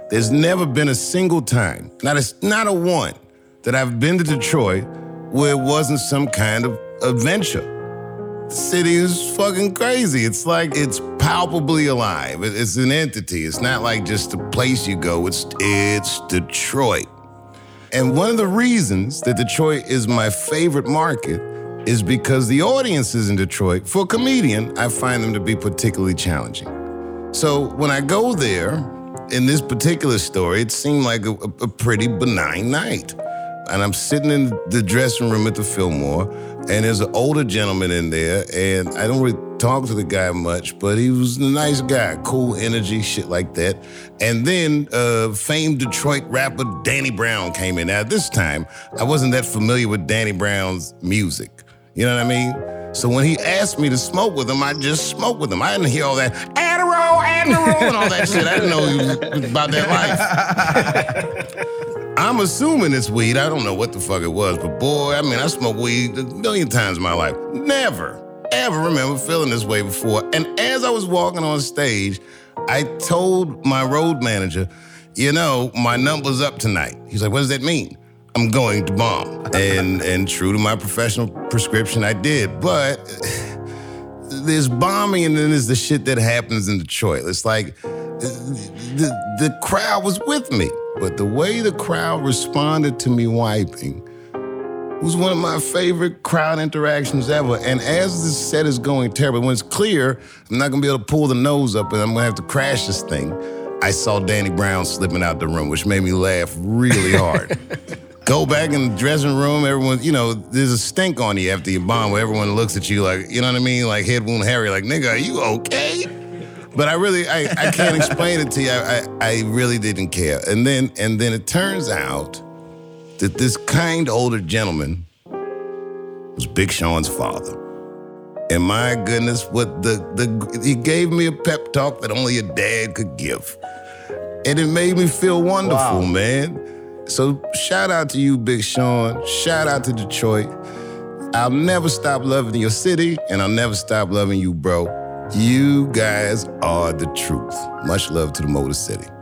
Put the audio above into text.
There's never been a single time, not a one, that I've been to Detroit where it wasn't some kind of adventure. The city is fucking crazy. It's like it's palpably alive. It's an entity. It's not like just a place you go. It's Detroit. And one of the reasons that Detroit is my favorite market is because the audiences in Detroit, for a comedian, I find them to be particularly challenging. So when I go there, in this particular story, it seemed like a pretty benign night. And I'm sitting in the dressing room at the Fillmore, and there's an older gentleman in there, and I don't really talk to the guy much, but he was a nice guy, cool energy, shit like that. And then famed Detroit rapper Danny Brown came in. Now, this time, I wasn't that familiar with Danny Brown's music. You know what I mean? So when he asked me to smoke with him, I just smoked with him. I didn't hear all that Adderall, and all that shit. I didn't know he was about that life. I'm assuming it's weed. I don't know what the fuck it was, but boy, I mean, I smoked weed a million times in my life. Never, ever remember feeling this way before. And as I was walking on stage, I told my road manager, you know, my number's up tonight. He's like, what does that mean? I'm going to bomb. And true to my professional prescription, I did. But there's bombing and then there's the shit that happens in Detroit. It's like the crowd was with me. But the way the crowd responded to me wiping was one of my favorite crowd interactions ever. And as this set is going terrible, when it's clear, I'm not gonna be able to pull the nose up and I'm gonna have to crash this thing, I saw Danny Brown slipping out the room, which made me laugh really hard. Go back in the dressing room, everyone, you know, there's a stink on you after you bomb where everyone looks at you like, you know what I mean? Like Head Wound Harry, like, nigga, are you okay? But I can't explain it to you. I really didn't care. And then it turns out that this kind older gentleman was Big Sean's father. And my goodness, he gave me a pep talk that only a dad could give. And it made me feel wonderful, man. So shout out to you, Big Sean. Shout out to Detroit. I'll never stop loving your city, and I'll never stop loving you, bro. You guys are the truth. Much love to the Motor City.